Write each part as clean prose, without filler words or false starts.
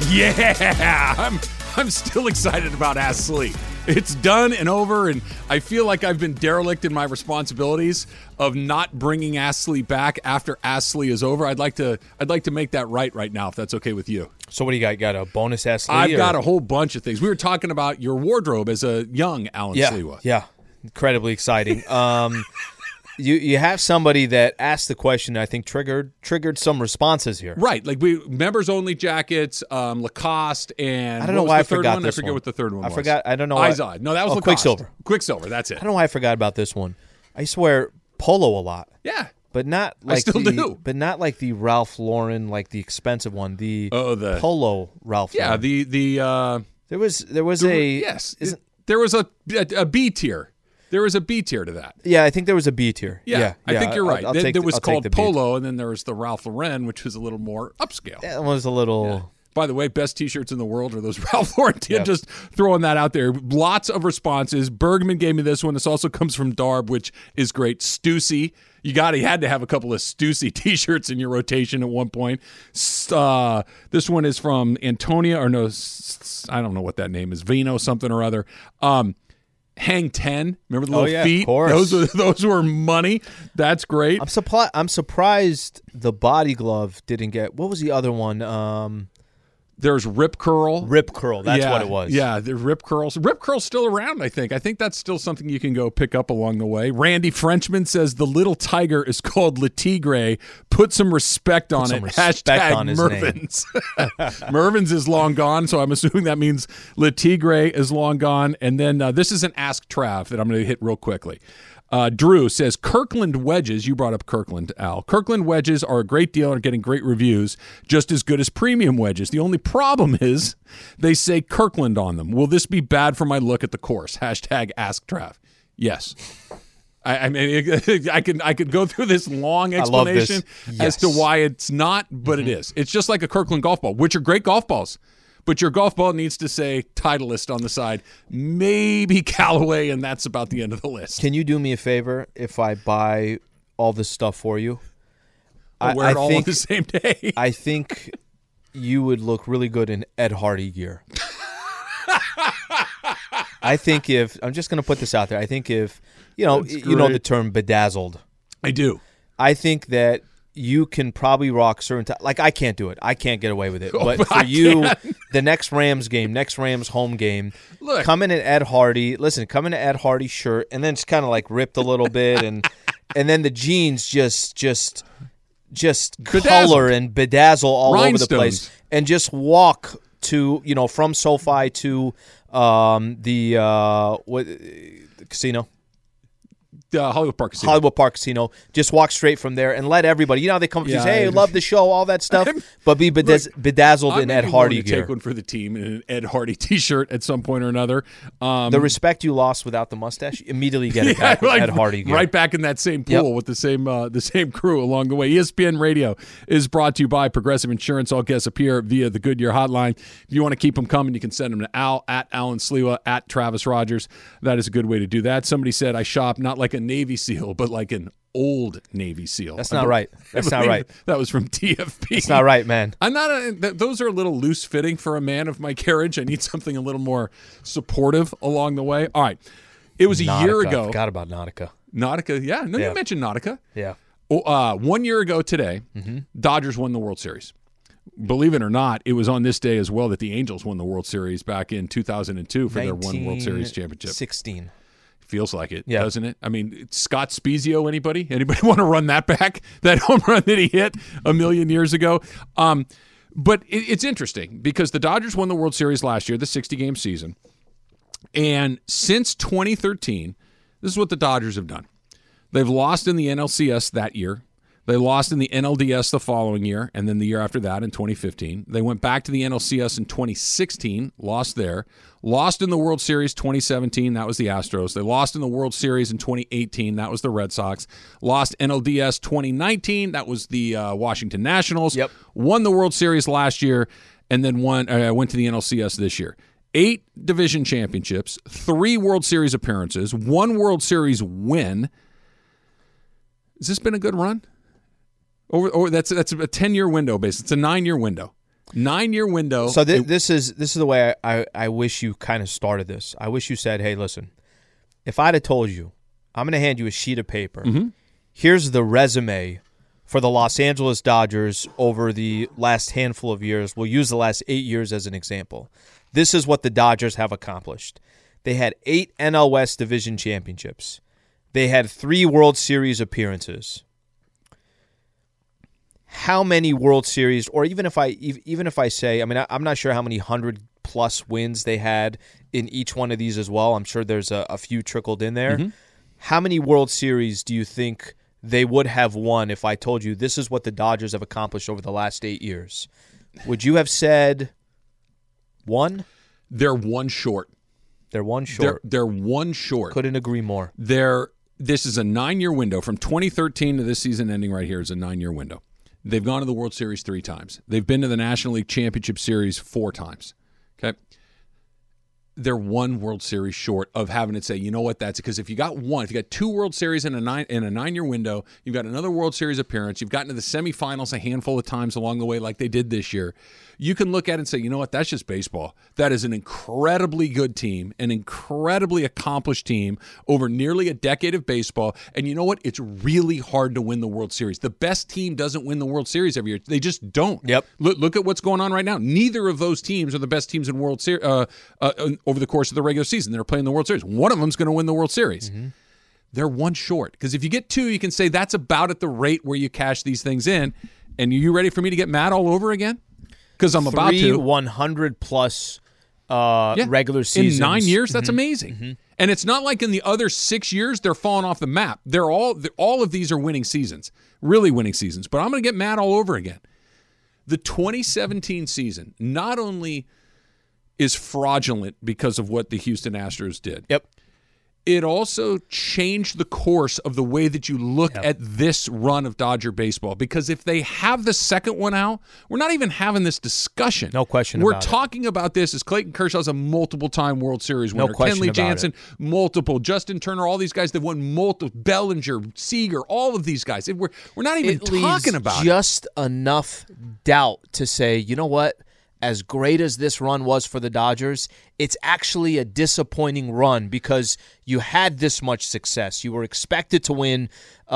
Yeah, I'm still excited about Ask Slee. It's done and over, and I feel like I've been derelict in my responsibilities of not bringing Ask Slee back after Ask Slee is over. I'd like to make that right now, if that's okay with you. So what do you got? You got a bonus Ask Slee? I've got a whole bunch of things. We were talking about your wardrobe as a young Alan Sliwa. Yeah, incredibly exciting. You have somebody that asked the question that I think triggered some responses here. Right, like members only jackets, Lacoste, and I don't know why I forgot one? this I forget one. what the third one was. I forgot. I don't know. Izod. No, that was Lacoste. Quicksilver. Quicksilver. That's it. I don't know why I forgot about this one. I used to wear polo a lot. Yeah, but not like I still do. But not like the Ralph Lauren, like the expensive one. The polo Ralph. Yeah, Lauren. There was a B tier. There was a B tier to that. Yeah, I think there was a B tier. Yeah, I think you're right. There was called the Polo, and then there was the Ralph Lauren, which was a little more upscale. That was a little... Yeah. By the way, best T-shirts in the world are those Ralph Lauren. Yep. Just throwing that out there. Lots of responses. Bergman gave me this one. This also comes from Darb, which is great. Stussy. You had to have a couple of Stussy T-shirts in your rotation at one point. This one is from Antonia, or no, I don't know what that name is. Vino something or other. Hang 10. Remember the little feet? Of course. Those were money. That's great. I'm surprised the body glove didn't get. What was the other one? There's Rip Curl. Rip Curl. That's what it was. Yeah, the Rip Curls. Rip Curl's still around, I think. I think that's still something you can go pick up along the way. Randy Frenchman says the little tiger is called Le Tigre. Put some respect on it. Hashtag on his Mervins. Mervins is long gone, so I'm assuming that means Le Tigre is long gone. And then this is an Ask Trav that I'm going to hit real quickly. Drew says, Kirkland wedges, you brought up Kirkland, Al. Kirkland wedges are a great deal and are getting great reviews, just as good as premium wedges. The only problem is they say Kirkland on them. Will this be bad for my look at the course? Hashtag Ask Trav. Yes. I mean, I could go through this long explanation as to why it's not, but it is. It's just like a Kirkland golf ball, which are great golf balls. But your golf ball needs to say Titleist on the side, maybe Callaway, and that's about the end of the list. Can you do me a favor if I buy all this stuff for you? I'll wear it all on the same day. I think you would look really good in Ed Hardy gear. I think I'm just going to put this out there. I think if, you know the term bedazzled. I do. I think that you can probably rock certain like I can't do it. I can't get away with it. But for you, the next Rams home game, come in at Ed Hardy. Listen, come in at Ed Hardy shirt, and then it's kind of like ripped a little bit, and then the jeans just color and bedazzle all over the place, and just walk to from SoFi to the casino. Hollywood Park Casino. Hollywood Park Casino. Just walk straight from there and let everybody. They come up and say, "Hey, love the show," all that stuff. But be bedazzled in Ed Hardy gear. Take one for the team in an Ed Hardy T-shirt at some point or another. The respect you lost without the mustache, immediately get it back with Ed Hardy gear. Right back in that same pool with the same crew along the way. ESPN Radio is brought to you by Progressive Insurance. All guests appear via the Goodyear hotline. If you want to keep them coming, you can send them to Al at Alan Sliwa at Travis Rogers. That is a good way to do that. Somebody said I shop not like a Navy SEAL, but like an old Navy SEAL. That's not right. That's not right. That was from TFP. That's not right, man. I'm not. Those are a little loose fitting for a man of my carriage. I need something a little more supportive along the way. All right. It was a year ago. I forgot about Nautica. Nautica, yeah. No, you mentioned Nautica. Yeah. 1 year ago today, Dodgers won the World Series. Believe it or not, it was on this day as well that the Angels won the World Series back in 2002 for their one World Series championship. 16. Feels like it, doesn't it? I mean, Scott Spezio, anybody want to run that back? That home run that he hit a million years ago? But it's interesting because the Dodgers won the World Series last year, the 60-game season. And since 2013, this is what the Dodgers have done. They've lost in the NLCS that year. They lost in the NLDS the following year, and then the year after that in 2015. They went back to the NLCS in 2016, lost there. Lost in the World Series 2017, that was the Astros. They lost in the World Series in 2018, that was the Red Sox. Lost NLDS 2019, that was the Washington Nationals. Yep. Won the World Series last year, and then went to the NLCS this year. 8 division championships, 3 World Series appearances, 1 World Series win. Has this been a good run? That's a 10-year window, basically. It's a 9-year window. 9-year window. So this is the way I wish you kind of started this. I wish you said, hey, listen, if I'd have told you, I'm going to hand you a sheet of paper. Mm-hmm. Here's the resume for the Los Angeles Dodgers over the last handful of years. We'll use the last 8 years as an example. This is what the Dodgers have accomplished. They had 8 NL West division championships. They had 3 World Series appearances. How many World Series, or even if I say, I mean, I'm not sure how many 100-plus wins they had in each one of these as well. I'm sure there's a few trickled in there. Mm-hmm. How many World Series do you think they would have won if I told you this is what the Dodgers have accomplished over the last 8 years? Would you have said 1? They're 1 short. They're 1 short. They're 1 short. Couldn't agree more. This is a 9-year window. From 2013 to this season ending right here is a 9-year window. They've gone to the World Series 3 times. They've been to the National League Championship Series 4 times. Okay? They're 1 World Series short of having to say, you know what, that's because if you got 2 World Series in a 9-year window, you've got another World Series appearance, you've gotten to the semifinals a handful of times along the way like they did this year, you can look at it and say, you know what, that's just baseball. That is an incredibly good team, an incredibly accomplished team over nearly a decade of baseball, and you know what, it's really hard to win the World Series. The best team doesn't win the World Series every year. They just don't. Yep. Look at what's going on right now. Neither of those teams are the best teams in World Series over the course of the regular season. They're playing the World Series. One of them's going to win the World Series. Mm-hmm. They're 1 short. Because if you get 2, you can say that's about at the rate where you cash these things in. And are you ready for me to get mad all over again? Because I'm about to. 100-plus regular seasons. In 9 years? That's amazing. Mm-hmm. And it's not like in the other 6 years they're falling off the map. They're all of these are winning seasons. Really winning seasons. But I'm going to get mad all over again. The 2017 season not only is fraudulent because of what the Houston Astros did. Yep. It also changed the course of the way that you look at this run of Dodger baseball. Because if they have the second one out, we're not even having this discussion. No question We're about talking about this as Clayton Kershaw's a multiple-time World Series winner. No question Kenley about Jansen, it. multiple. Justin Turner, all these guys that won multiple. Bellinger, Seager, all of these guys. We're not even talking about just enough doubt to say, you know what? As great as this run was for the Dodgers, it's actually a disappointing run because you had this much success. You were expected to win.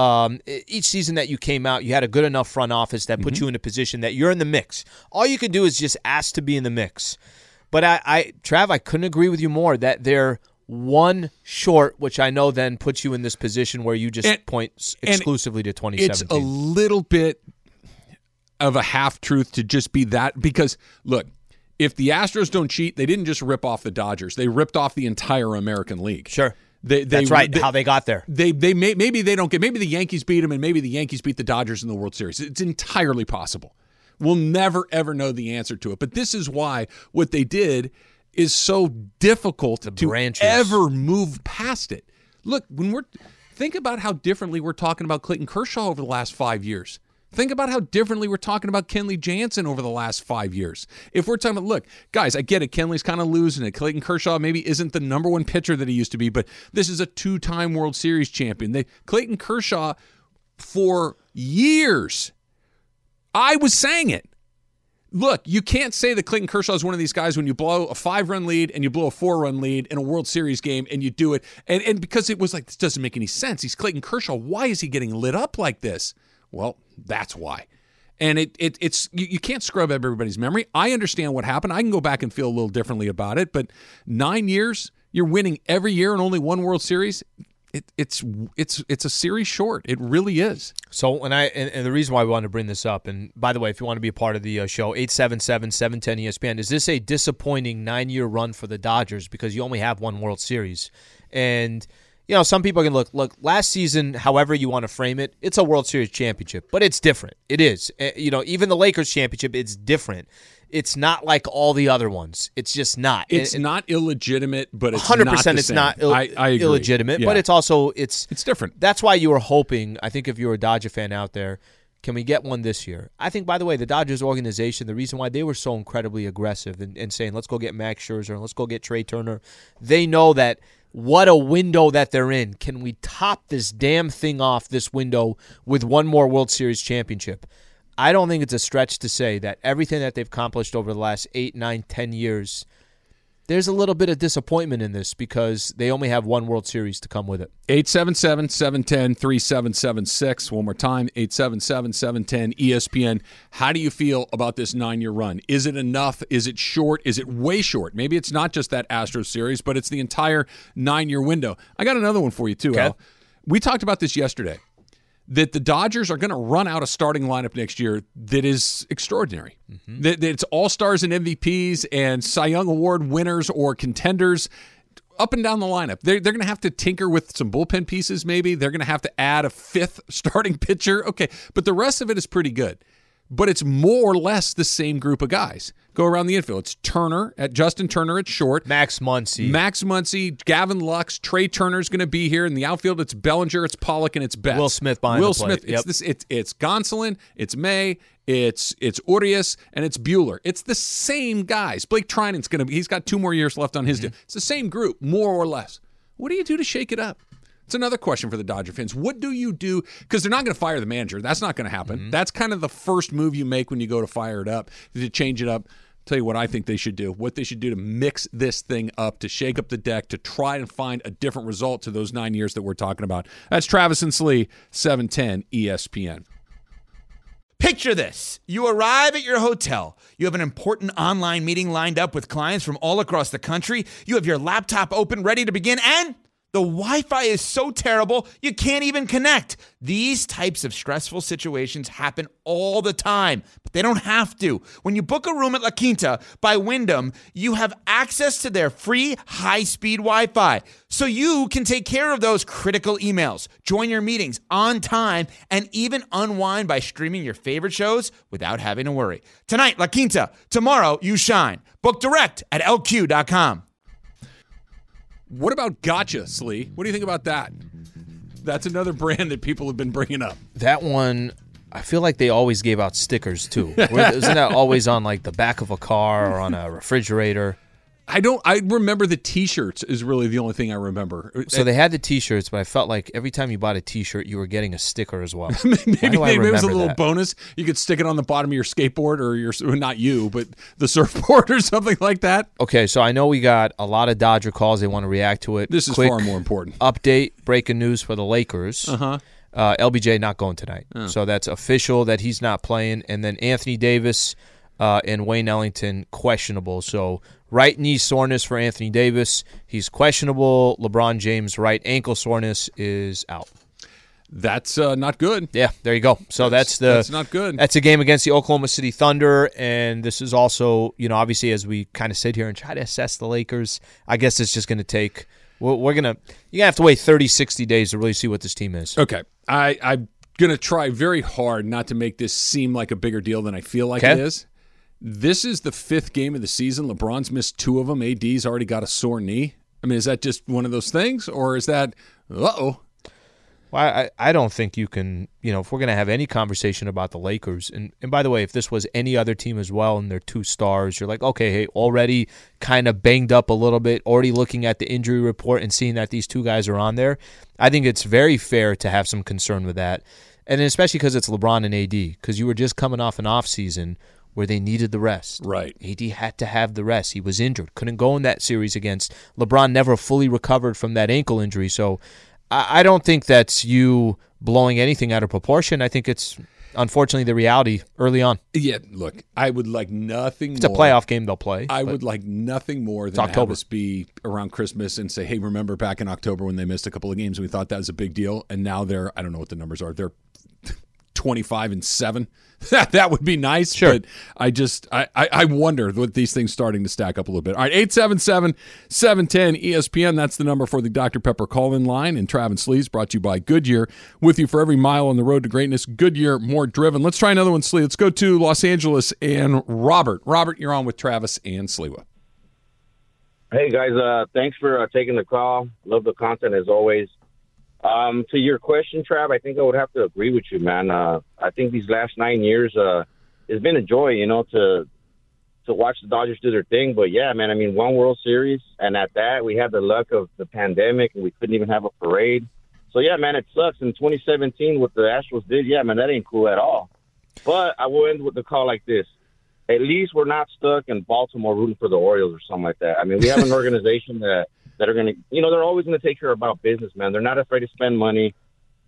Each season that you came out, you had a good enough front office that put you in a position that you're in the mix. All you can do is just ask to be in the mix. But Trav, I couldn't agree with you more that they're 1 short, which I know then puts you in this position where you just point exclusively to 2017. It's a little bit of a half-truth to just be that, because look, if the Astros don't cheat, they didn't just rip off the Dodgers. They ripped off the entire American League. Sure. That's right, how they got there. Maybe they don't get, maybe the Yankees beat them and maybe the Yankees beat the Dodgers in the World Series. It's entirely possible. We'll never, ever know the answer to it. But this is why what they did is so difficult to ever move past it. Look, think about how differently we're talking about Clayton Kershaw over the last 5 years. Think about how differently we're talking about Kenley Jansen over the last 5 years. If we're talking about, look, guys, I get it. Kenley's kind of losing it. Clayton Kershaw maybe isn't the number 1 pitcher that he used to be, but this is a 2-time World Series champion. Clayton Kershaw, for years, I was saying it. Look, you can't say that Clayton Kershaw is one of these guys when you blow a 5-run lead and you blow a 4-run lead in a World Series game and you do it. And because it was like, this doesn't make any sense. He's Clayton Kershaw. Why is he getting lit up like this? Well, that's why. And it's you can't scrub everybody's memory. I understand what happened. I can go back and feel a little differently about it. But 9 years, you're winning every year and only 1 World Series. It's a series short. It really is. So and the reason why we wanted to bring this up, and by the way, if you want to be a part of the show, 877-710-ESPN, is this a disappointing 9-year run for the Dodgers because you only have 1 World Series? And you know, some people can look, last season, however you want to frame it, it's a World Series championship, but it's different. It is. You know, even the Lakers championship, it's different. It's not like all the other ones. It's just not. It's not illegitimate, but it's 100% not the same. It's not I agree. illegitimate, Yeah. but it's also it's different. That's why you were hoping, I think if you're a Dodger fan out there, can we get one this year? I think, by the way, the Dodgers organization, the reason why they were so incredibly aggressive and saying, let's go get Max Scherzer and let's go get Trey Turner, they know that what a window that they're in. Can we top this damn thing off, this window, with 1 more World Series championship? I don't think it's a stretch to say that everything that they've accomplished over the last 8, 9, 10 years, there's a little bit of disappointment in this because they only have one World Series to come with it. 877-710-3776. One more time, 877-710-ESPN. How do you feel about this 9-year run? Is it enough? Is it short? Is it way short? Maybe it's not just that Astros series, but it's the entire 9-year window. I got another one for you, too, okay. Al. We talked about this yesterday, that the Dodgers are going to run out a starting lineup next year that is extraordinary. Mm-hmm. That it's all-stars and MVPs and Cy Young Award winners or contenders up and down the lineup. They're going to have to tinker with some bullpen pieces maybe. They're going to have to add a 5th starting pitcher. Okay, but the rest of it is pretty good. But it's more or less the same group of guys. Go around the infield. It's Justin Turner at short. Max Muncy, Gavin Lux, Trey Turner's going to be here. In the outfield, it's Bellinger, it's Pollock, and it's Betts. Will Smith behind the plate. Yep. It's Gonsolin, it's May, it's Urias, and it's Buehler. It's the same guys. Blake Trinan's he's got 2 more years left on his deal. It's the same group, more or less. What do you do to shake it up? It's another question for the Dodger fans. What do you do? Because they're not going to fire the manager. That's not going to happen. Mm-hmm. That's kind of the first move you make when you go to fire it up, to change it up. Tell you what I think they should do. What they should do to mix this thing up, to shake up the deck, to try and find a different result to those 9 years that we're talking about. That's Travis and Slee, 710 ESPN. Picture this. You arrive at your hotel. You have an important online meeting lined up with clients from all across the country. You have your laptop open, ready to begin, and the Wi-Fi is so terrible, you can't even connect. These types of stressful situations happen all the time, but they don't have to. When you book a room at La Quinta by Wyndham, you have access to their free high-speed Wi-Fi, so you can take care of those critical emails, join your meetings on time, and even unwind by streaming your favorite shows without having to worry. Tonight, La Quinta. Tomorrow, you shine. Book direct at lq.com. What about Gotcha, Slee? What do you think about that? That's another brand that people have been bringing up. That one, I feel like they always gave out stickers, too. Isn't that always on, like, the back of a car or on a refrigerator? I remember the T-shirts is really the only thing I remember. So they had the T-shirts, but I felt like every time you bought a T-shirt, you were getting a sticker as well. maybe it was a little bonus. You could stick it on the bottom of your skateboard or not you, but the surfboard or something like that. Okay, so I know we got a lot of Dodger calls. They want to react to it. This is far more important. Update, breaking news for the Lakers. Uh-huh. LBJ not going tonight. Oh. So that's official that he's not playing. And then Anthony Davis and Wayne Ellington questionable. So right knee soreness for Anthony Davis. He's questionable. LeBron James' right ankle soreness is out. That's not good. Yeah, there you go. So that's not good. That's a game against the Oklahoma City Thunder, and this is also, obviously as we kind of sit here and try to assess the Lakers, I guess it's just going to take you're going to have to wait 30, 60 days to really see what this team is. Okay. I'm going to try very hard not to make this seem like a bigger deal than I feel like it is. This is the 5th game of the season. LeBron's missed 2 of them. AD's already got a sore knee. I mean, is that just one of those things, or is that, uh-oh? Well, I don't think you can, if we're going to have any conversation about the Lakers, and by the way, if this was any other team as well and they're 2 stars, you're like, okay, hey, already kind of banged up a little bit, already looking at the injury report and seeing that these 2 guys are on there, I think it's very fair to have some concern with that, and especially because it's LeBron and AD, because you were just coming off an offseason where they needed the rest. Right. AD had to have the rest. He was injured. Couldn't go in that series against LeBron, never fully recovered from that ankle injury. So I don't think that's you blowing anything out of proportion. I think it's, unfortunately, the reality early on. Yeah, look, I would like nothing more. It's a playoff game they'll play. I would like nothing more than have us be around Christmas and say, hey, remember back in October when they missed a couple of games and we thought that was a big deal, and now they're, I don't know what the numbers are, they're 25-7. That would be nice, sure. But I wonder what these things starting to stack up a little bit. All right, 877-710-ESPN. That's the number for the Dr. Pepper call-in line. And Travis Slee's brought to you by Goodyear. With you for every mile on the road to greatness. Goodyear, more driven. Let's try another one, Slee. Let's go to Los Angeles and Robert. Robert, you're on with Travis and Sliwa. Hey, guys. Thanks for taking the call. Love the content as always. To your question, Trav, I think I would have to agree with you, man. I think these last 9 years, it's been a joy, to watch the Dodgers do their thing. But yeah, man, I mean, 1 World Series, and at that, we had the luck of the pandemic, and we couldn't even have a parade. So yeah, man, it sucks. In 2017, what the Astros did, yeah, man, that ain't cool at all. But I will end with the call like this. At least we're not stuck in Baltimore rooting for the Orioles or something like that. I mean, we have an organization that are going to, they're always going to take care about business, man. They're not afraid to spend money.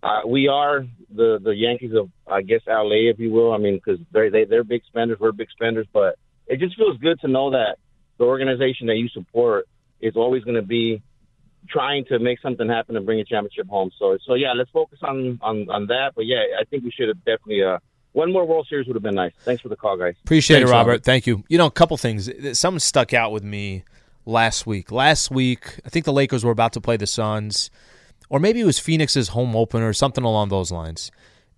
We are the Yankees of, I guess, LA, if you will. I mean, because they're big spenders, we're big spenders. But it just feels good to know that the organization that you support is always going to be trying to make something happen and bring a championship home. So yeah, let's focus on that. But yeah, I think we should have definitely one more World Series would have been nice. Thanks for the call, guys. Appreciate it, Robert. Thank you. A couple things. Something stuck out with me last week. Last week, I think the Lakers were about to play the Suns, or maybe it was Phoenix's home opener or something along those lines.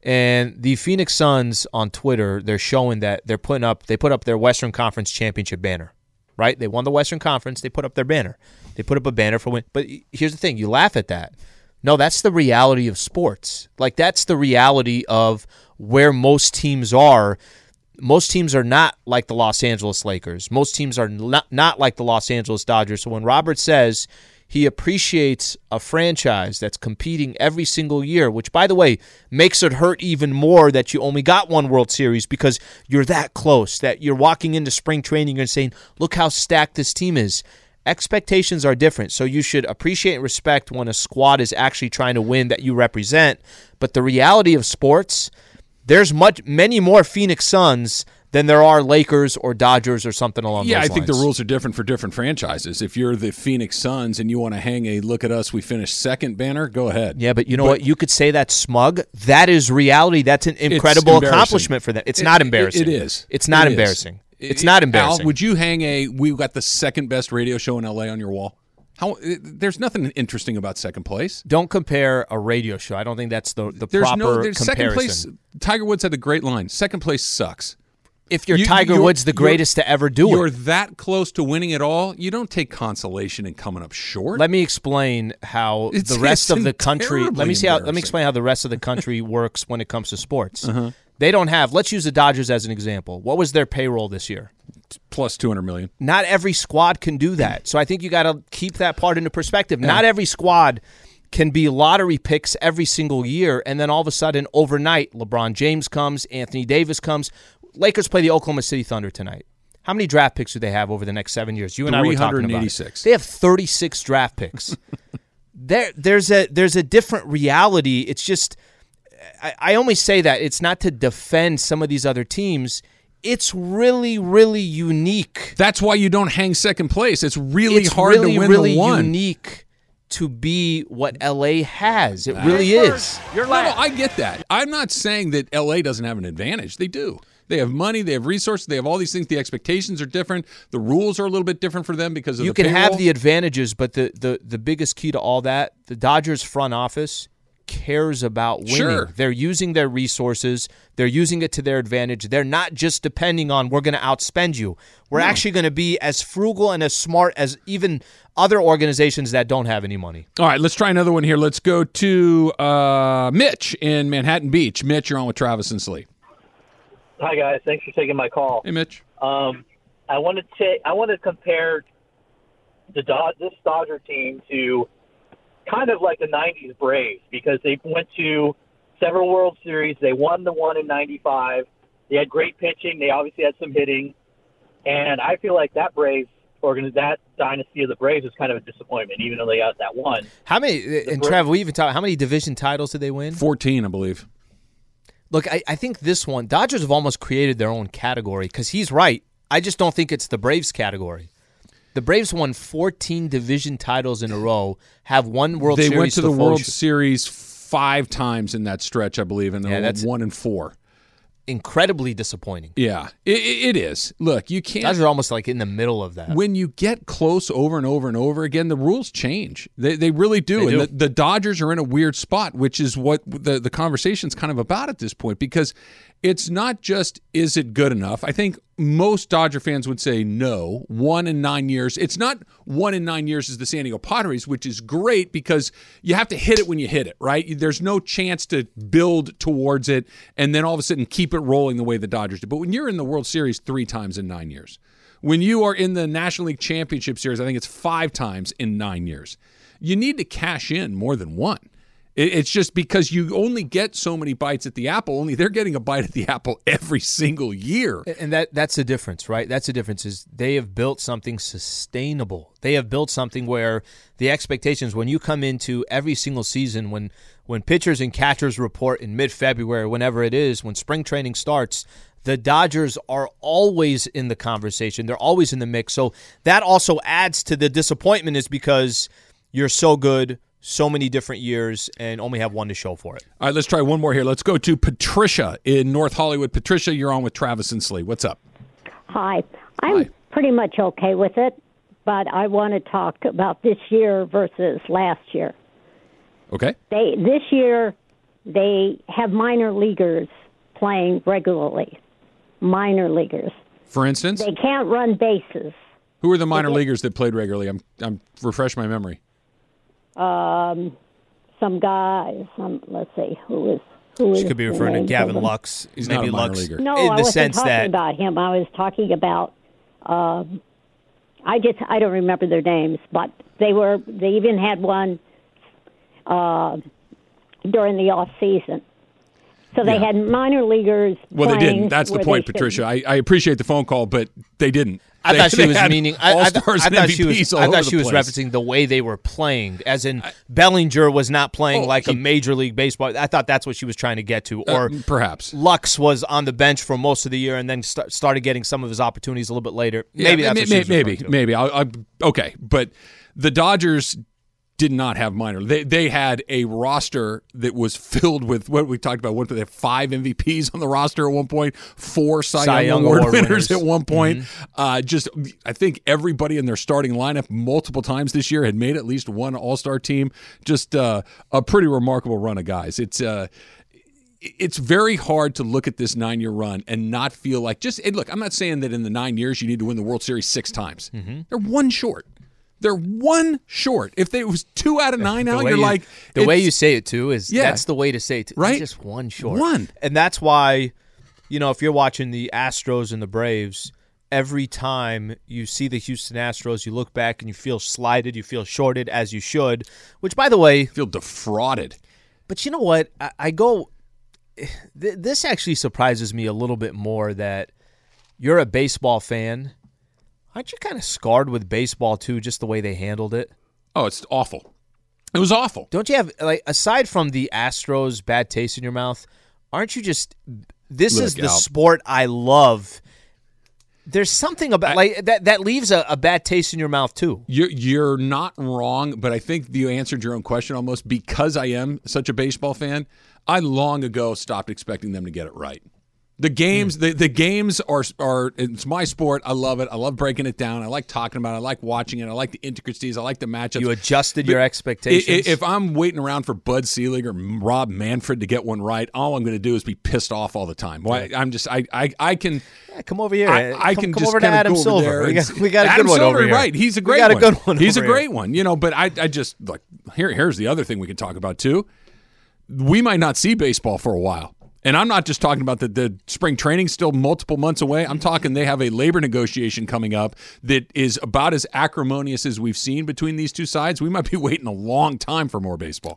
And the Phoenix Suns on Twitter, they're showing that they put up their Western Conference championship banner, right? They won the Western Conference. They put up their banner. They put up a banner for win. But here's the thing. You laugh at that. No, that's the reality of sports. Like, that's the reality of where most teams are. Most teams are not like the Los Angeles Lakers. Most teams are not like the Los Angeles Dodgers. So when Robert says he appreciates a franchise that's competing every single year, which, by the way, makes it hurt even more that you only got one World Series because you're that close, that you're walking into spring training and saying, look how stacked this team is. Expectations are different, so you should appreciate and respect when a squad is actually trying to win that you represent. But the reality of sports, there's many more Phoenix Suns than there are Lakers or Dodgers or something along those lines. Yeah, I think the rules are different for different franchises. If you're the Phoenix Suns and you want to hang a look at us, we finished second banner, go ahead. Yeah, but you know what? You could say that's smug. That is reality. That's an incredible accomplishment for them. It's not embarrassing. It is. It's not embarrassing. It's not embarrassing. Al, would you hang we got the second best radio show in LA on your wall? There's nothing interesting about second place. Don't compare a radio show. I don't think that's the proper comparison. Second place, Tiger Woods had a great line. Second place sucks. If you're Tiger Woods, the greatest to ever do you're that close to winning it all, you don't take consolation in coming up short. Let me explain how the rest of the country. Let me explain how the rest of the country works when it comes to sports. Uh-huh. They don't have. Let's use the Dodgers as an example. What was their payroll this year? Plus $200 million. Not every squad can do that. So I think you got to keep that part into perspective. Yeah. Not every squad can be lottery picks every single year, and then all of a sudden, overnight, LeBron James comes, Anthony Davis comes. Lakers play the Oklahoma City Thunder tonight. How many draft picks do they have over the next 7 years? You and I were talking about it. They have 36 draft picks. There's a different reality. It's just, I only say that. It's not to defend some of these other teams. It's really, really unique. That's why you don't hang second place. It's really hard to win the one. It's really unique to be what LA has. It really is. No, I get that. I'm not saying that LA doesn't have an advantage. They do. They have money. They have resources. They have all these things. The expectations are different. The rules are a little bit different for them because of the payroll. You can have the advantages, but the biggest key to all that, the Dodgers front office cares about winning. Sure. They're using their resources. They're using it to their advantage. They're not just depending on we're going to outspend you. We're actually going to be as frugal and as smart as even other organizations that don't have any money. All right, let's try another one here. Let's go to Mitch in Manhattan Beach. Mitch, you're on with Travis and Slee. Hi, guys. Thanks for taking my call. Hey, Mitch. I want to compare this Dodger team to kind of like the 90s Braves because they went to several World Series. They won the one in 95. They had great pitching. They obviously had some hitting. And I feel like that dynasty of the Braves was kind of a disappointment, even though they got that one. How many, Trav, we even talk, how many division titles did they win? 14, I believe. Look, I think this one, Dodgers have almost created their own category because he's right. I just don't think it's the Braves category. The Braves won 14 division titles in a row, have won World Series. They went to the World Series 5 times in that stretch, I believe, and that's 1-4. Incredibly disappointing. Yeah, it is. Look, you can't. Dodgers are almost like in the middle of that. When you get close over and over and over again, the rules change. They really do. And the Dodgers are in a weird spot, which is what the conversation's kind of about at this point, because it's not just, is it good enough? I think most Dodger fans would say no. 1 in 9 years. It's not 1 in 9 years as the San Diego Padres, which is great because you have to hit it when you hit it, right? There's no chance to build towards it and then all of a sudden keep it rolling the way the Dodgers do. But when you're in the World Series 3 times in 9 years, when you are in the National League Championship Series, I think it's 5 times in 9 years, you need to cash in more than one. It's just because you only get so many bites at the apple. Only they're getting a bite at the apple every single year. And that's the difference, right? That's the difference is they have built something sustainable. They have built something where the expectations, when you come into every single season, when pitchers and catchers report in mid-February, whenever it is, when spring training starts, the Dodgers are always in the conversation. They're always in the mix. So that also adds to the disappointment is because you're so good so many different years and only have one to show for it. All right, let's try one more here. Let's go to Patricia in North Hollywood. Patricia, you're on with Travis and Slee. What's up? Hi. I'm pretty much okay with it, but I want to talk about this year versus last year. Okay. This year, they have minor leaguers playing regularly. Minor leaguers. For instance? They can't run bases. Who are the minor leaguers that played regularly? I'm refresh my memory. Some guys. Let's see who is. She could be referring to Gavin Lux. He's maybe not a minor Lux. leaguer. No, in I the wasn't sense talking that about him. I was talking about. I don't remember their names, but they even had one during the off season. So they had minor leagers. Well, they didn't. That's the point, Patricia. I appreciate the phone call, but they didn't. I thought she was meaning all-stars and MVPs all over the place. I thought she was referencing the way they were playing, as in Bellinger was not playing like a Major League Baseball. I thought that's what she was trying to get to. Or perhaps Lux was on the bench for most of the year and then started getting some of his opportunities a little bit later. Maybe that's what she was referring to. Maybe. Okay, but the Dodgers did not have minor. They had a roster that was filled with what we talked about. They had 5 MVPs on the roster at one point, 4 Cy Young Award winners at one point. Mm-hmm. I think everybody in their starting lineup multiple times this year had made at least one All-Star team. Just a pretty remarkable run of guys. It's very hard to look at this 9-year run and not feel like look, I'm not saying that in the 9 years you need to win the World Series 6 times. Mm-hmm. They're one short. They're one short. If it was 2 out of 9 now, you're like... The way you say it, too, is that's the way to say it, too. Right? It's just one short. One. And that's why, if you're watching the Astros and the Braves, every time you see the Houston Astros, you look back and you feel slighted, you feel shorted, as you should, which, by the way... feel defrauded. But you know what? I go... This actually surprises me a little bit more that you're a baseball fan... Aren't you kind of scarred with baseball, too, just the way they handled it? Oh, it's awful. It was awful. Don't you have, aside from the Astros' bad taste in your mouth, aren't you just, this is the sport I love. There's something about, that leaves a bad taste in your mouth, too. You're not wrong, but I think you answered your own question almost. Because I am such a baseball fan, I long ago stopped expecting them to get it right. The games, the games are. It's my sport. I love it. I love breaking it down. I like talking about it. I like watching it. I like the intricacies. I like the matchups. You adjusted your expectations. If I'm waiting around for Bud Selig or Rob Manfred to get one right, all I'm going to do is be pissed off all the time. Why? I'm just. I can. Yeah, come over here. I can come just over to Adam Silver. We got a good Adam one Silver, over here. Right? He's a great one. We got a good one. He's a great one. But I just like here's the other thing we can talk about too. We might not see baseball for a while. And I'm not just talking about the spring training still multiple months away. I'm talking they have a labor negotiation coming up that is about as acrimonious as we've seen between these two sides. We might be waiting a long time for more baseball.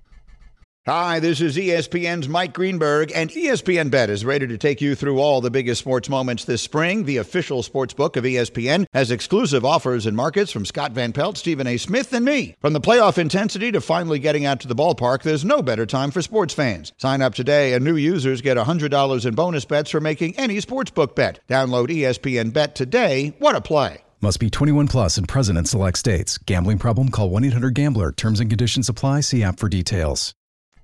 Hi, this is ESPN's Mike Greenberg, and ESPN Bet is ready to take you through all the biggest sports moments this spring. The official sports book of ESPN has exclusive offers and markets from Scott Van Pelt, Stephen A. Smith, and me. From the playoff intensity to finally getting out to the ballpark, there's no better time for sports fans. Sign up today, and new users get $100 in bonus bets for making any sportsbook bet. Download ESPN Bet today. What a play. Must be 21 plus and present in select states. Gambling problem? Call 1-800-GAMBLER. Terms and conditions apply. See app for details.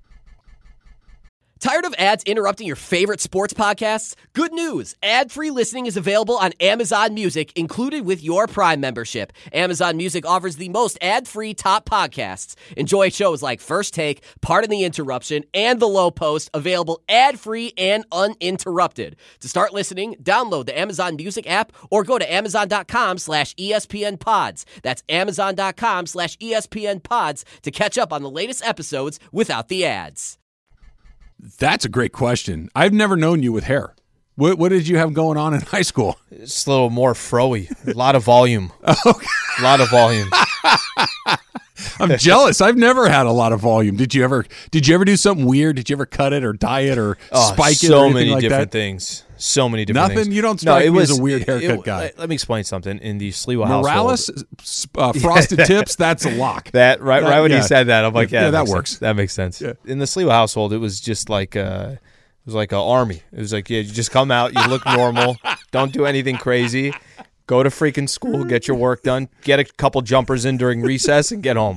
Tired of ads interrupting your favorite sports podcasts? Good news! Ad-free listening is available on Amazon Music, included with your Prime membership. Amazon Music offers the most ad-free top podcasts. Enjoy shows like First Take, Pardon the Interruption, and The Low Post, available ad-free and uninterrupted. To start listening, download the Amazon Music app or go to amazon.com/ESPNpods. That's amazon.com/ESPNpods to catch up on the latest episodes without the ads. That's a great question. I've never known you with hair. What did you have going on in high school? It's a little more fro-y. A lot of volume. Okay. A lot of volume. All I'm jealous. I've never had a lot of volume. Did you ever do something weird? Did you ever cut it or dye it or spike it or anything like that? So many different things. So many different things. Nothing? You don't strike me as a weird haircut guy. Let me explain something. In the Sliwa household. Morales, frosted tips, that's a lock. Right when you said that, I'm like, yeah, that works. Sense. That makes sense. Yeah. In the Sliwa household, it was just like it was like an army. It was like, yeah, you just come out, you look normal, don't do anything crazy, go to freaking school, get your work done, get a couple jumpers in during recess, and get home.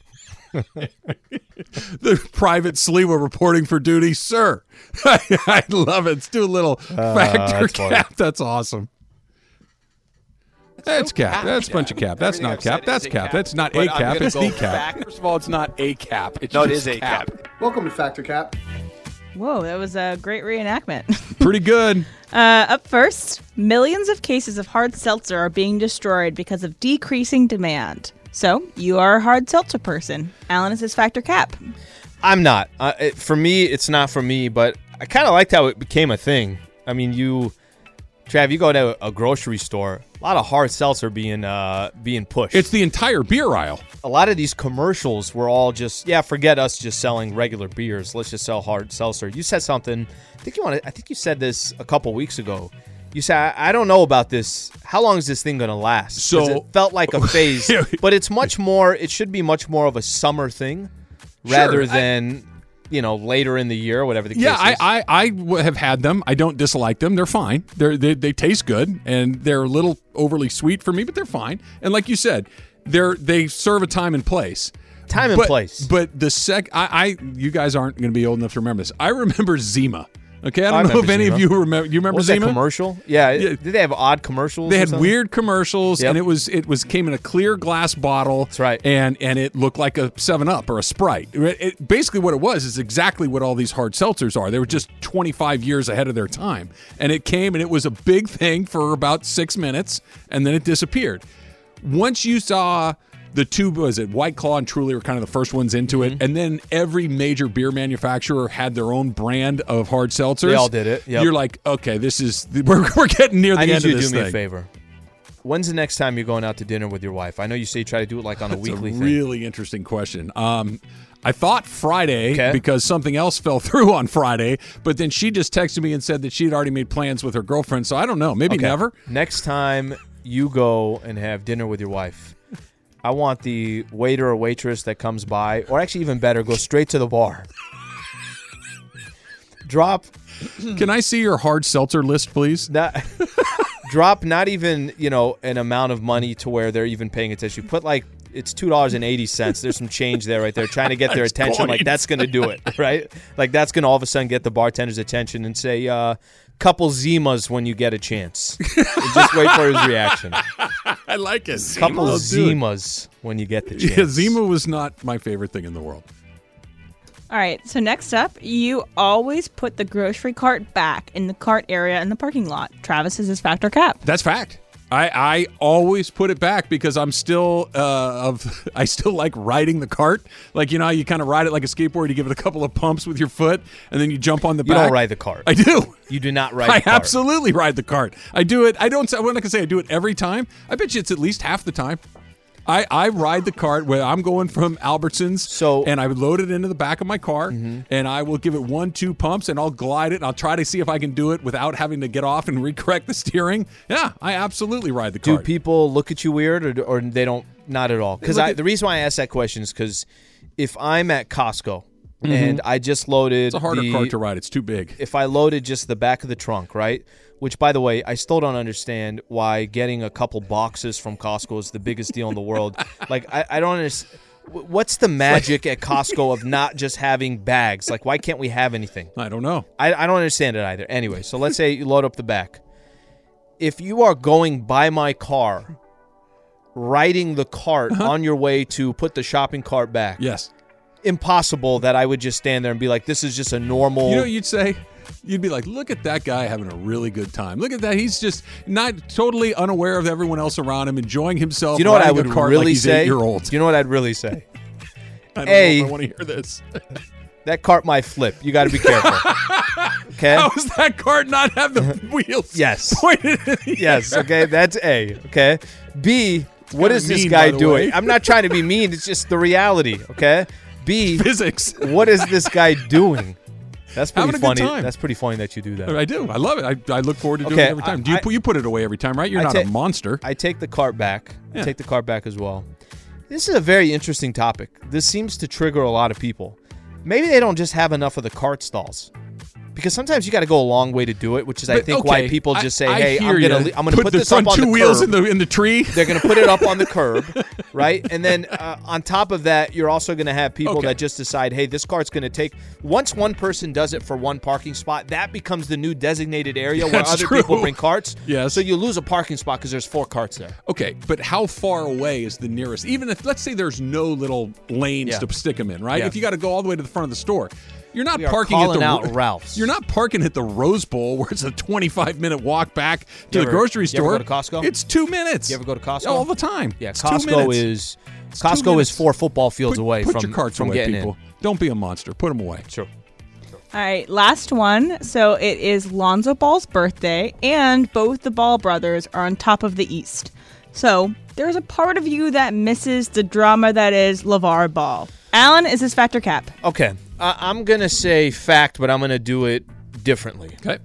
The private Sliwa reporting for duty, sir. I love it. Let's do a little factor cap. Funny. That's awesome. That's cap. That's a bunch of cap. That's not cap. That's cap. That's not a cap. It's the cap. First of all, it's not a cap. It is a cap. Welcome to Factor Cap. Whoa, that was a great reenactment. Pretty good. Up first, millions of cases of hard seltzer are being destroyed because of decreasing demand. So, you are a hard seltzer person. Alan is his Factor Cap. I'm not. For me, it's not for me, but I kind of liked how it became a thing. I mean, Trav, you go to a grocery store, a lot of hard seltzer being pushed. It's the entire beer aisle. A lot of these commercials were all just, forget us just selling regular beers. Let's just sell hard seltzer. You said something. I think you said this a couple weeks ago. You said, I don't know about this. How long is this thing going to last? So it felt like a phase, but it's much more. It should be much more of a summer thing rather than later in the year or whatever the case is. I have had them. I don't dislike them. They're fine. They taste good, and they're a little overly sweet for me, but they're fine. And like you said, they serve a time and place. Place. But you guys aren't going to be old enough to remember this. I remember Zima. Okay, I don't know if any of you remember. You remember Zima? That commercial? Yeah. Did they have odd commercials? They had weird commercials, and it came in a clear glass bottle. That's right. And it looked like a 7-Up or a Sprite. Basically, what it was is exactly what all these hard seltzers are. They were just 25 years ahead of their time, and it came and it was a big thing for about 6 minutes, and then it disappeared. Once you saw the two, White Claw and Truly were kind of the first ones into it, and then every major beer manufacturer had their own brand of hard seltzers. They all did it. Yep. You're like, okay, we're getting near the end of this thing. I need you to do me a favor. When's the next time you're going out to dinner with your wife? I know you say you try to do it like on a weekly thing. That's a really interesting question. I thought Friday because something else fell through on Friday, but then she just texted me and said that she'd already made plans with her girlfriend, so I don't know. Maybe never. Next time you go and have dinner with your wife, I want the waiter or waitress that comes by, or actually even better, go straight to the bar. Drop. Can I see your hard seltzer list, please? Drop not even, an amount of money to where they're even paying attention. Put it's $2.80. There's some change there right there, trying to get their attention. Like that's going to do it, right? Like that's going to all of a sudden get the bartender's attention and say, couple Zimas when you get a chance. And just wait for his reaction. I like it. Couple Zimas when you get the chance. Yeah, Zima was not my favorite thing in the world. All right, so next up, you always put the grocery cart back in the cart area in the parking lot. Travis is his Factor Cap. That's fact. I always put it back because I'm still I still like riding the cart. Like, how you kind of ride it like a skateboard. You give it a couple of pumps with your foot, and then you jump on the back. You don't ride the cart. I do. You do not ride the cart. I absolutely ride the cart. I do it. I'm not going to say I do it every time. I bet you it's at least half the time. I ride the cart where I'm going from Albertsons, and I would load it into the back of my car, and I will give it 1-2 pumps, and I'll glide it, and I'll try to see if I can do it without having to get off and recorrect the steering. Yeah, I absolutely ride the cart. Do people look at you weird, or they don't? Not at all. Because the reason why I ask that question is because if I'm at Costco and I just loaded, it's a harder cart to ride. It's too big. If I loaded just the back of the trunk, right? Which, by the way, I still don't understand why getting a couple boxes from Costco is the biggest deal in the world. Like, I don't understand. What's the magic at Costco of not just having bags? Like, why can't we have anything? I don't know. I don't understand it either. Anyway, so let's say you load up the back. If you are going by my car, riding the cart on your way to put the shopping cart back. Yes. Impossible that I would just stand there and be like, this is just a normal. You know what you'd say? You'd be like, look at that guy having a really good time. Look at that. He's just not totally unaware of everyone else around him, enjoying himself. You know what I would really say? You know what I'd really say? I don't know if I want to hear this. That cart might flip. You got to be careful. Okay? How does that cart not have the wheels? Yes. Pointed in the yes. air? Okay. That's A. Okay. B, what is this guy doing? I'm not trying to be mean. It's just the reality, okay? B, physics. What is this guy doing? That's pretty Having a funny. good time. That's pretty funny that you do that. I do. I love it. I look forward to doing it every time. You put it away every time, right? You're not a monster. I take the cart back. I take the cart back as well. This is a very interesting topic. This seems to trigger a lot of people. Maybe they don't just have enough of the cart stalls. Because sometimes you got to go a long way to do it, which is, I think, why people just say, "Hey, I'm going to put this up on the curb." Put the front 2 wheels in the tree. They're going to put it up on the curb, right? And then on top of that, you're also going to have people that just decide, "Hey, this cart's going to take." Once one person does it for one parking spot, that becomes the new designated area where other people bring carts. Yes. So you lose a parking spot because there's 4 carts there. Okay, but how far away is the nearest? Even if, let's say, there's no little lanes to stick them in, right? Yeah. If you got to go all the way to the front of the store. You're not We are parking at calling the out Ralph's. You're not parking at the Rose Bowl where it's a 25-minute walk back to the grocery store. You ever go to Costco? It's 2 minutes. You ever go to Costco? All the time. Yeah, it's 2 Costco minutes. Costco is 4 football fields away put from your carts from away, getting people. in. Don't be a monster. Put them away. Sure. All right, last one. So it is Lonzo Ball's birthday, and both the Ball brothers are on top of the East. So there's a part of you that misses the drama that is LeVar Ball. Alan, is this fact or cap? Okay. I'm going to say fact, but I'm going to do it differently. Okay.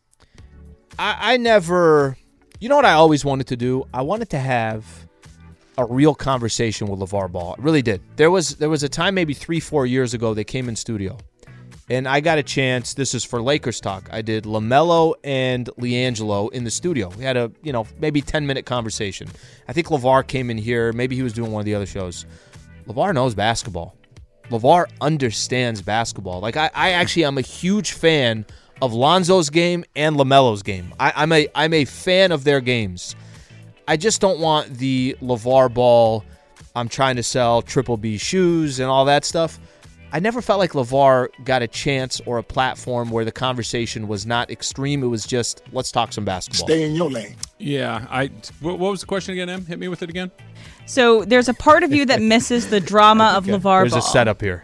I never... You know what I always wanted to do? I wanted to have a real conversation with LeVar Ball. I really did. There was a time maybe 3-4 years ago they came in studio, and I got a chance. This is for Lakers Talk. I did LaMelo and LiAngelo in the studio. We had a maybe 10-minute conversation. I think LeVar came in here. Maybe he was doing one of the other shows. LeVar knows basketball. LeVar understands basketball. Like I actually am a huge fan of Lonzo's game and LaMelo's game. I'm a fan of their games. I just don't want the LeVar Ball, I'm trying to sell Triple B shoes and all that stuff. I never felt like LeVar got a chance or a platform where the conversation was not extreme. It was just, let's talk some basketball. Stay in your lane. Yeah. What was the question again, Em? Hit me with it again. So there's a part of you that misses the drama of LeVar Ball. There's a setup here.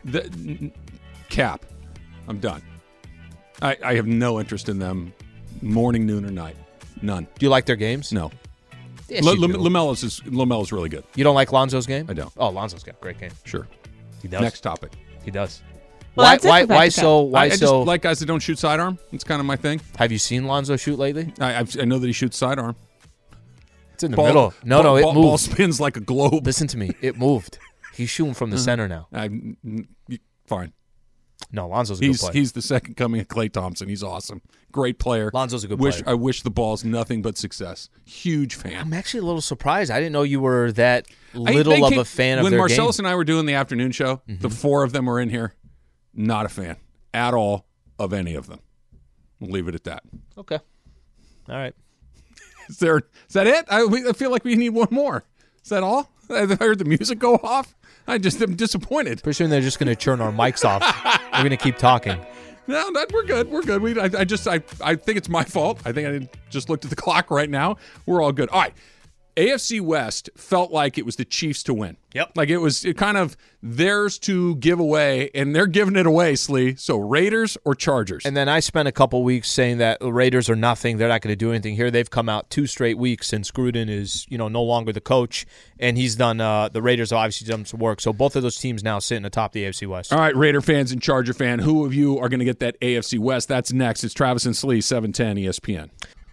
Cap. I'm done. I have no interest in them morning, noon, or night. None. Do you like their games? No. Yes, you do. LaMelo's really good. You don't like Lonzo's game? I don't. Oh, Lonzo's got a great game. Sure. He does. Next topic. He does. Well, why so? I just like guys that don't shoot sidearm. It's kind of my thing. Have you seen Lonzo shoot lately? I know that he shoots sidearm. It's in the middle. No, it moved. Ball spins like a globe. Listen to me. It moved. He's shooting from the center now. Fine. No, Lonzo's a good player. He's the second coming of Klay Thompson. He's awesome. Great player. Lonzo's a good player. I wish the Ball's nothing but success. Huge fan. I'm actually a little surprised. I didn't know you were that little of a fan of their game. When Marcellus and I were doing the afternoon show, the 4 of them were in here. Not a fan at all of any of them. We'll leave it at that. Okay. All right. Is that it? I feel like we need one more. Is that all? I heard the music go off. I'm disappointed. Pretty soon they're just going to turn our mics off. We're going to keep talking. No, we're good. We're good. I think it's my fault. I think I just looked at the clock right now. We're all good. All right. AFC West felt like it was the Chiefs to win. Yep. Like it was kind of theirs to give away, and they're giving it away, Slee. So Raiders or Chargers? And then I spent a couple weeks saying that the Raiders are nothing. They're not going to do anything here. They've come out 2 straight weeks since Gruden is no longer the coach, and he's done. The Raiders have obviously done some work. So both of those teams now sit in the top of the AFC West. All right, Raider fans and Charger fan, who of you are going to get that AFC West? That's next. It's Travis and Slee, 710 ESPN.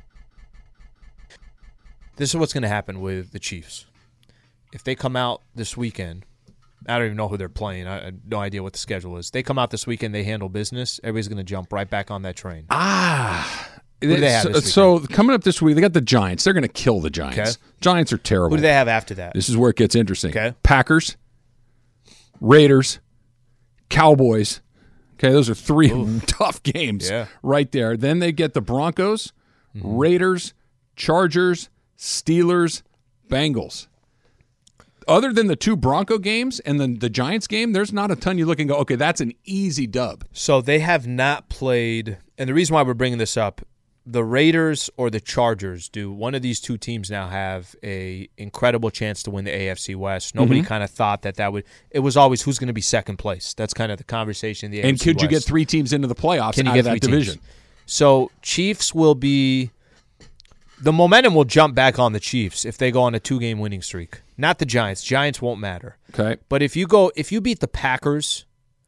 This is what's going to happen with the Chiefs. If they come out this weekend, I don't even know who they're playing. I have no idea what the schedule is. They come out this weekend, they handle business. Everybody's going to jump right back on that train. Who do they have this so coming up this week, they got the Giants. They're going to kill the Giants. Okay. Giants are terrible. Who do they have after that? This is where it gets interesting. Okay. Packers, Raiders, Cowboys. Okay, those are 3 tough games right there. Then they get the Broncos, Raiders, Chargers, Steelers, Bengals. Other than the 2 Bronco games and then the Giants game, there's not a ton you look and go, okay, that's an easy dub. So they have not played, and the reason why we're bringing this up, the Raiders or the Chargers, do one of these 2 teams now have a incredible chance to win the AFC West? Nobody kind of thought that would. It was always who's going to be second place. That's kind of the conversation in the AFC West. And could you get 3 teams into the playoffs out of that division? So Chiefs will be The momentum will jump back on the Chiefs if they go on a 2-game winning streak. Not the Giants. Giants won't matter. Okay. But if you beat the Packers,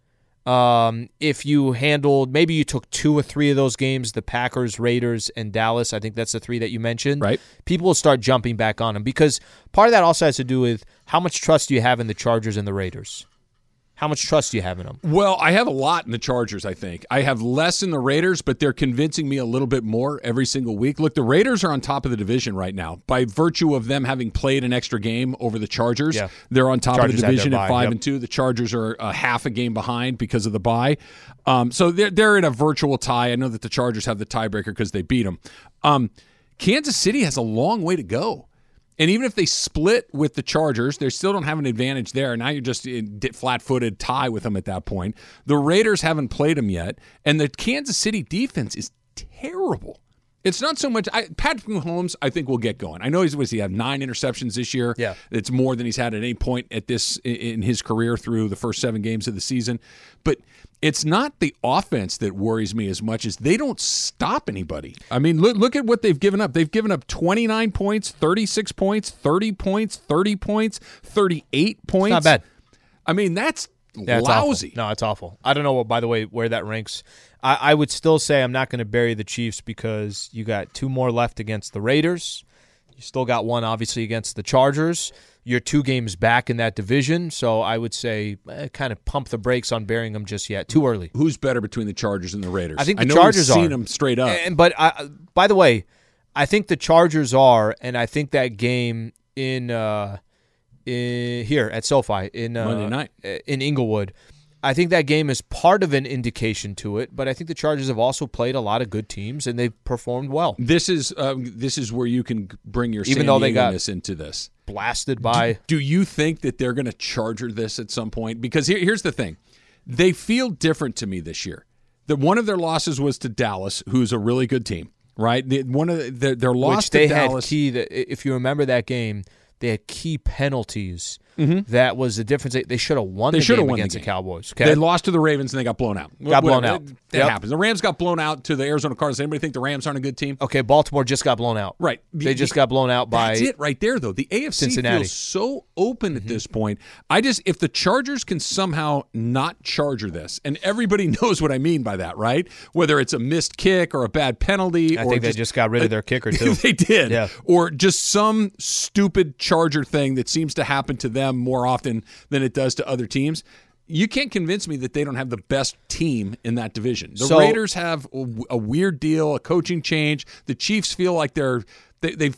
if you handled, maybe you took 2 or 3 of those games, the Packers, Raiders, and Dallas, I think that's the 3 that you mentioned. Right. People will start jumping back on them because part of that also has to do with how much trust do you have in the Chargers and the Raiders. How much trust do you have in them? Well, I have a lot in the Chargers, I think. I have less in the Raiders, but they're convincing me a little bit more every single week. Look, the Raiders are on top of the division right now. By virtue of them having played an extra game over the Chargers, they're on top of the division at 5-2. The Chargers are a half a game behind because of the bye. So they're in a virtual tie. I know that the Chargers have the tiebreaker because they beat them. Kansas City has a long way to go. And even if they split with the Chargers, they still don't have an advantage there. Now you're just in flat-footed tie with them at that point. The Raiders haven't played them yet, and the Kansas City defense is terrible. It's not so much Patrick Mahomes, I think, will get going. I know he had 9 interceptions this year. Yeah. It's more than he's had at any point in his career through the first 7 games of the season. But it's not the offense that worries me as much as they don't stop anybody. I mean, look at what they've given up. They've given up 29 points, 36 points, 30 points, 30 points, 38 points. It's not bad. I mean, that's It's lousy. Awful. No, it's awful. I don't know, by the way, where that ranks. I would still say I'm not going to bury the Chiefs because you got 2 more left against the Raiders. You still got 1, obviously, against the Chargers. You're 2 games back in that division, so I would say kind of pump the brakes on burying them just yet. Too early. Who's better between the Chargers and the Raiders? I think the Chargers we've are. seen them straight up. But by the way, I think the Chargers are, and I think that game in here at SoFi in Monday night in Inglewood, I think that game is part of an indication to it, but I think the Chargers have also played a lot of good teams, and they've performed well. This is where you can bring your Even though they got San Diego-ness into this. Blasted by. Do you think that they're going to Charger this at some point? Because here's the thing. They feel different to me this year. One of their losses was to Dallas, who's a really good team, right? One of their loss to Dallas. Had key, if you remember that game, they had key penalties. That was the difference. They should have won the game against the Cowboys. Okay? They lost to the Ravens and they got blown out. Blown out. That happens. The Rams got blown out to the Arizona Cardinals. Anybody think the Rams aren't a good team? Okay, Baltimore just got blown out. Right. They just got blown out by That's it right there, though. The AFC Cincinnati. feels so open at this point. If the Chargers can somehow not Charger this, and everybody knows what I mean by that, right? Whether it's a missed kick or a bad penalty. I think they just got rid of their kicker, too. They did. Yeah. Or just some stupid Charger thing that seems to happen to them more often than it does to other teams. You can't convince me that they don't have the best team in that division. The Raiders have a weird deal, a coaching change. The Chiefs feel like they've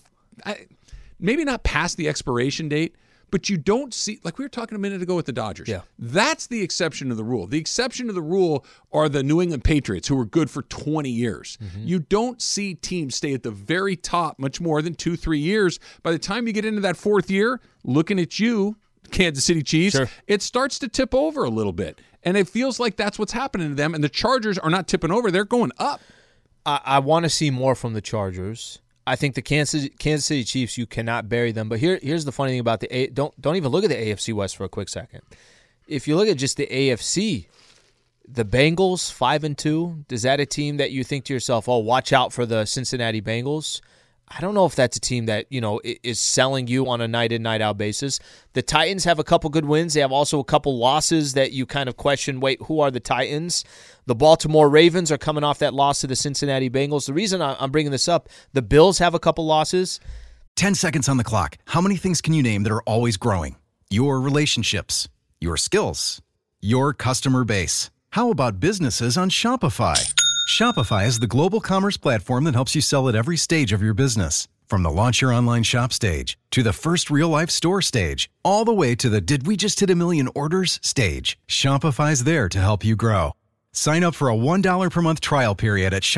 maybe not passed the expiration date, but you don't see, like we were talking a minute ago with the Dodgers. Yeah. That's the exception to the rule. The exception to the rule are the New England Patriots, who were good for 20 years. You don't see teams stay at the very top much more than 2-3 years. By the time you get into that 4th year, looking at you, Kansas City Chiefs, it starts to tip over a little bit. And it feels like that's what's happening to them. And the Chargers are not tipping over. They're going up. I want to see more from the Chargers. I think the Kansas City Chiefs, you cannot bury them. But here's the funny thing about don't even look at the AFC West for a quick second. If you look at just the AFC, the Bengals 5-2, is that a team that you think to yourself, oh, watch out for the Cincinnati Bengals? I don't know if that's a team that, is selling you on a night-in, night-out basis. The Titans have a couple good wins. They have also a couple losses that you kind of question, wait, who are the Titans? The Baltimore Ravens are coming off that loss to the Cincinnati Bengals. The reason I'm bringing this up, the Bills have a couple losses. 10 seconds on the clock. How many things can you name that are always growing? Your relationships, your skills, your customer base. How about businesses on Shopify? Shopify is the global commerce platform that helps you sell at every stage of your business. From the launch your online shop stage, to the first real-life store stage, all the way to the did we just hit a million orders stage. Shopify's there to help you grow. Sign up for a $1 per month trial period at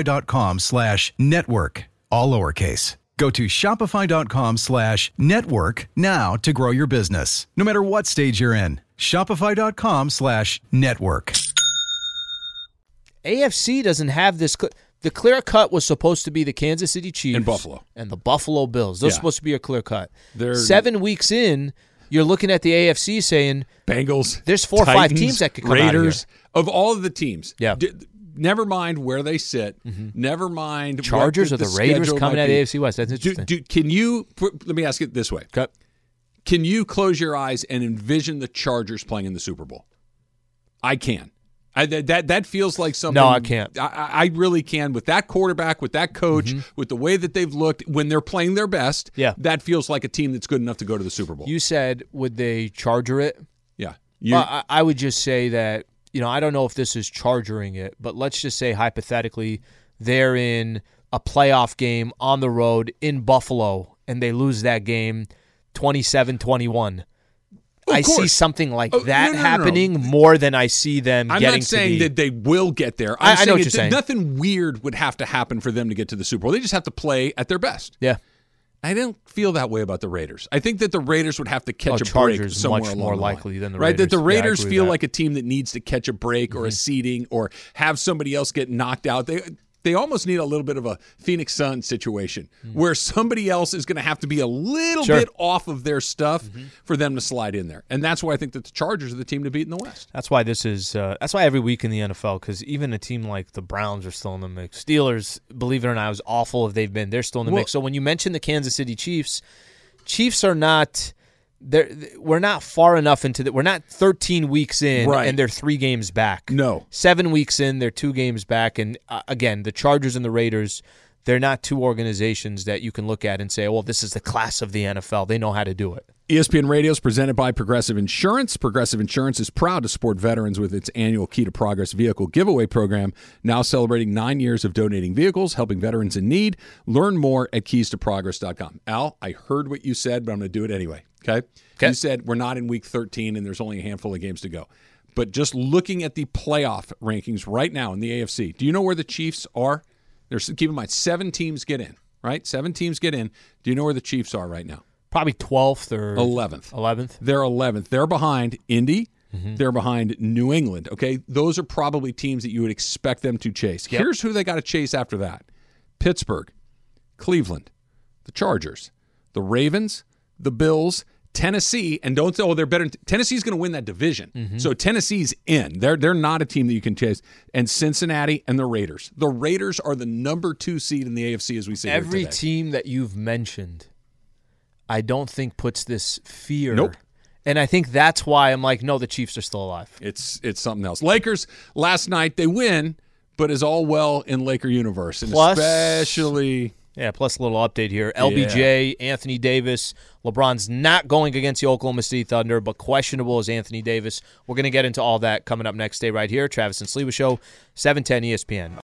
shopify.com/network, all lowercase. Go to shopify.com/network now to grow your business, no matter what stage you're in. Shopify.com/network. AFC doesn't have this. The clear cut was supposed to be the Kansas City Chiefs and Buffalo and the Buffalo Bills. Those are supposed to be a clear cut. 7 weeks in, you're looking at the AFC saying Bengals. There's 4 or 5 teams that could come Raiders, out of here. Of all of the teams. Yeah. never mind where they sit. Never mind. Chargers what or the Raiders coming out of AFC West. That's interesting. Can you? Let me ask it this way. Okay. Can you close your eyes and envision the Chargers playing in the Super Bowl? I can. That feels like something. No, I can't. I really can. With that quarterback, with that coach, with the way that they've looked when they're playing their best, that feels like a team that's good enough to go to the Super Bowl. You said, would they Charger it? Yeah. I would just say that, I don't know if this is chargering it, but let's just say hypothetically they're in a playoff game on the road in Buffalo and they lose that game 27-21. I see something like that happening more than I see them getting to I'm not saying that they will get there. I know what you're saying. Nothing weird would have to happen for them to get to the Super Bowl. They just have to play at their best. Yeah. I don't feel that way about the Raiders. I think that the Raiders would have to catch a break somewhere much along more the likely line. than the Raiders. Raiders. That the Raiders feel like a team that needs to catch a break or a seeding or have somebody else get knocked out. They almost need a little bit of a Phoenix Suns situation where somebody else is going to have to be a little bit off of their stuff for them to slide in there. And that's why I think that the Chargers are the team to beat in the West. That's why that's why every week in the NFL, because even a team like the Browns are still in the mix. Steelers, believe it or not, as awful as they've been, they're still in the mix. So when you mention the Kansas City Chiefs are not... we're not far enough into that. We're not 13 weeks in, and they're 3 games back. No. 7 weeks in, they're 2 games back. And again, the Chargers and the Raiders, they're not two organizations that you can look at and say, well, this is the class of the NFL. They know how to do it. ESPN Radio is presented by Progressive Insurance. Progressive Insurance is proud to support veterans with its annual Key to Progress vehicle giveaway program, now celebrating 9 years of donating vehicles, helping veterans in need. Learn more at keystoprogress.com. Al, I heard what you said, but I'm going to do it anyway. Okay? You said we're not in week 13 and there's only a handful of games to go. But just looking at the playoff rankings right now in the AFC, do you know where the Chiefs are? Keep in mind, 7 teams get in, right? 7 teams get in. Do you know where the Chiefs are right now? Probably 12th or 11th. 11th. They're 11th. They're behind Indy. They're behind New England. Okay, those are probably teams that you would expect them to chase. Yep. Here's who they got to chase after that: Pittsburgh, Cleveland, the Chargers, the Ravens, the Bills, Tennessee, and don't say, they're better. Tennessee's going to win that division. So Tennessee's in. They're not a team that you can chase. And Cincinnati and the Raiders. The Raiders are the number 2 seed in the AFC as we see every here today. team that you've mentioned, I don't think puts this fear. Nope. And I think that's why I'm like, no, the Chiefs are still alive. It's something else. Lakers, last night, they win, but is all well in Laker universe. And Plus, especially... Yeah, plus a little update here. LBJ, Anthony Davis. LeBron's not going against the Oklahoma City Thunder, but questionable is Anthony Davis. We're going to get into all that coming up next day right here. Travis and Sliwa Show, 710 ESPN.